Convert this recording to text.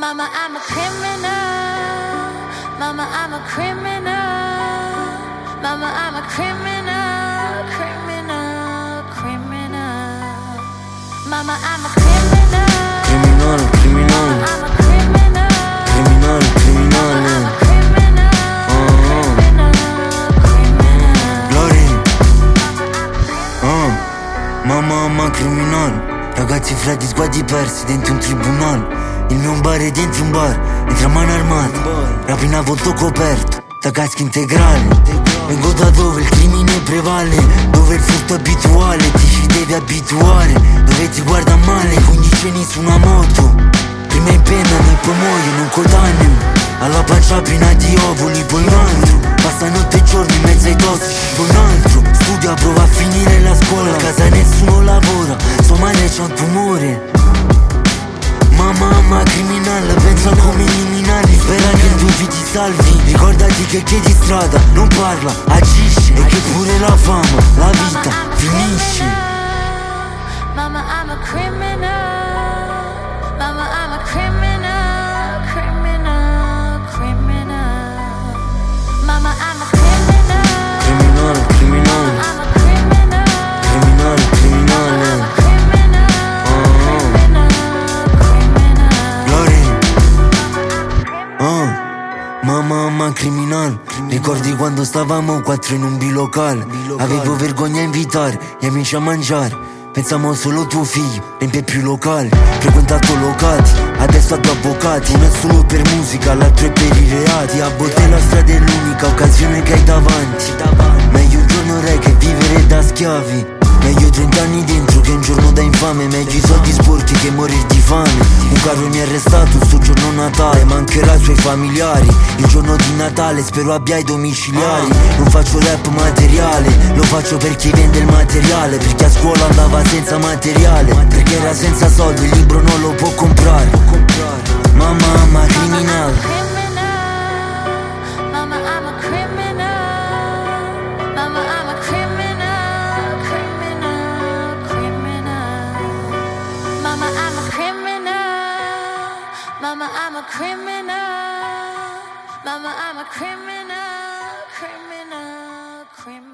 Mama, I'm a criminal. Mama, I'm a criminal. Mama, I'm a criminal, criminal, criminal. Mama, I'm a criminal. Criminal, criminal. Mama, I'm a criminal. Criminal, criminal. Mama, I'm a criminal. Criminal, criminal. Glory. Mamma criminal. Ragazzi frati sguardi persi dentro un tribunal. Il mio bar è dentro un bar, entra mano armata, rapina a volto coperto, da casca integrale. Vengo da dove il crimine prevale, dove il furto è abituale, ti ci devi abituare, dove ti guarda male, 15 anni su una moto. Prima in penna e poi muoiono coetaneo, alla pancia piena di ovuli, poi un altro. Passa notte e giorni in mezzo ai tossici, poi un altro. Studia, prova a finire la scuola, a casa nessuno lavora, sua madre c'ha un tumore. Mamma criminale, pensa come i criminali, spera che tu ti salvi. Ricordati che chi di strada non parla, agisce, e che pure la fama, la vita finisce. Mama, I'm a criminal. Mama, I'm a criminal, criminal, criminal. Mama, I'm a criminal. Criminal, criminal. I'm a criminal. Criminal, criminal. Mamma criminal. Ricordi quando stavamo quattro in un bilocale? Avevo vergogna a invitare gli amici a mangiare. Pensiamo solo tuo figlio, riempie più locali. Frequentato locati, adesso a due avvocati. Uno è solo per musica, l'altro è per i reati. A volte la strada è l'unica occasione che hai davanti. Meglio un giorno re che vivere da schiavi. Meglio 30 anni dentro che un giorno da infame. Meglio i soldi sporchi che morir di fame. Un carro mi ha arrestato sto giorno Natale, mancherà ai suoi familiari. Il giorno di Natale spero abbia i domiciliari. Non faccio rap materiale, lo faccio per chi vende il materiale. Perché a scuola andava senza materiale, perché era senza soldi, il libro non lo può comprare. Mamma criminale. Mama, I'm a criminal. Mama, I'm a criminal, criminal, criminal. Mama, I'm a criminal. Mama, I'm a criminal. Mama, I'm a criminal, criminal, criminal.